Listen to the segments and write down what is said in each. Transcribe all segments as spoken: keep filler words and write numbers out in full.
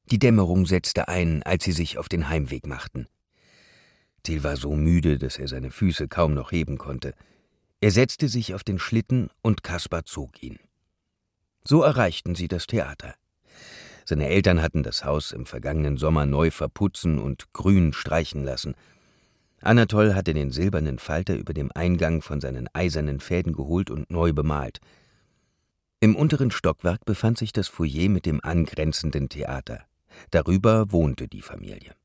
Die Dämmerung setzte ein, als sie sich auf den Heimweg machten. Till war so müde, dass er seine Füße kaum noch heben konnte. Er setzte sich auf den Schlitten und Kaspar zog ihn. So erreichten sie das Theater. Seine Eltern hatten das Haus im vergangenen Sommer neu verputzen und grün streichen lassen. Anatol hatte den silbernen Falter über dem Eingang von seinen eisernen Fäden geholt und neu bemalt. Im unteren Stockwerk befand sich das Foyer mit dem angrenzenden Theater. Darüber wohnte die Familie.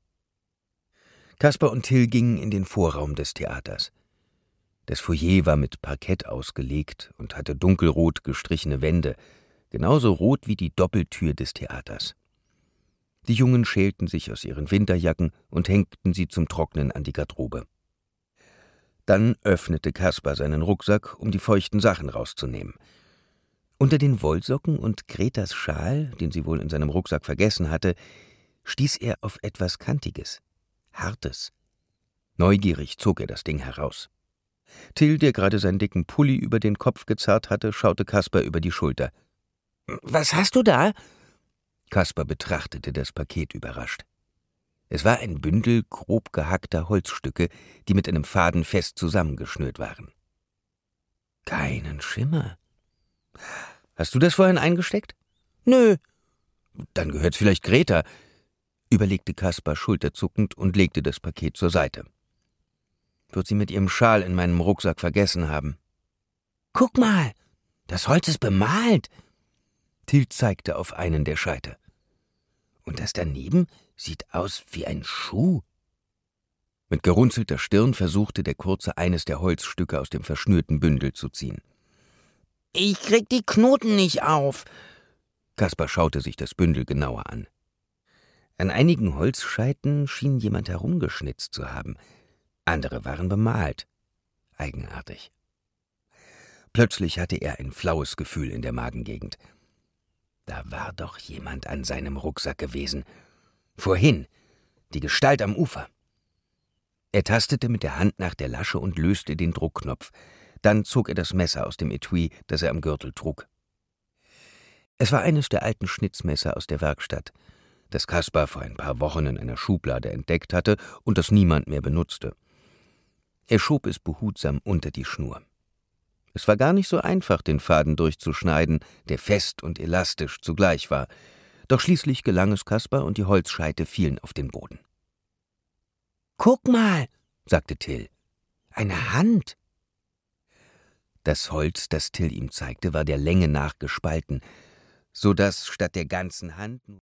Kaspar und Till gingen in den Vorraum des Theaters. Das Foyer war mit Parkett ausgelegt und hatte dunkelrot gestrichene Wände, genauso rot wie die Doppeltür des Theaters. Die Jungen schälten sich aus ihren Winterjacken und hängten sie zum Trocknen an die Garderobe. Dann öffnete Kaspar seinen Rucksack, um die feuchten Sachen rauszunehmen. Unter den Wollsocken und Gretas Schal, den sie wohl in seinem Rucksack vergessen hatte, stieß er auf etwas Kantiges, Hartes. Neugierig zog er das Ding heraus. Till, der gerade seinen dicken Pulli über den Kopf gezerrt hatte, schaute Kaspar über die Schulter. »Was hast du da?« Kaspar betrachtete das Paket überrascht. Es war ein Bündel grob gehackter Holzstücke, die mit einem Faden fest zusammengeschnürt waren. »Keinen Schimmer. Hast du das vorhin eingesteckt?« »Nö.« »Dann gehört's vielleicht Greta«, überlegte Kaspar schulterzuckend und legte das Paket zur Seite. »Wird sie mit ihrem Schal in meinem Rucksack vergessen haben.« »Guck mal, das Holz ist bemalt.« Till zeigte auf einen der Scheite. »Und das daneben sieht aus wie ein Schuh.« Mit gerunzelter Stirn versuchte der Kurze, eines der Holzstücke aus dem verschnürten Bündel zu ziehen. »Ich krieg die Knoten nicht auf.« Kaspar schaute sich das Bündel genauer an. An einigen Holzscheiten schien jemand herumgeschnitzt zu haben. Andere waren bemalt. Eigenartig. Plötzlich hatte er ein flaues Gefühl in der Magengegend. Da war doch jemand an seinem Rucksack gewesen. Vorhin, die Gestalt am Ufer. Er tastete mit der Hand nach der Lasche und löste den Druckknopf. Dann zog er das Messer aus dem Etui, das er am Gürtel trug. Es war eines der alten Schnitzmesser aus der Werkstatt, das Kaspar vor ein paar Wochen in einer Schublade entdeckt hatte und das niemand mehr benutzte. Er schob es behutsam unter die Schnur. Es war gar nicht so einfach, den Faden durchzuschneiden, der fest und elastisch zugleich war. Doch schließlich gelang es Kaspar und die Holzscheite fielen auf den Boden. »Guck mal«, sagte Till, »eine Hand.« Das Holz, das Till ihm zeigte, war der Länge nach gespalten, so dass statt der ganzen Hand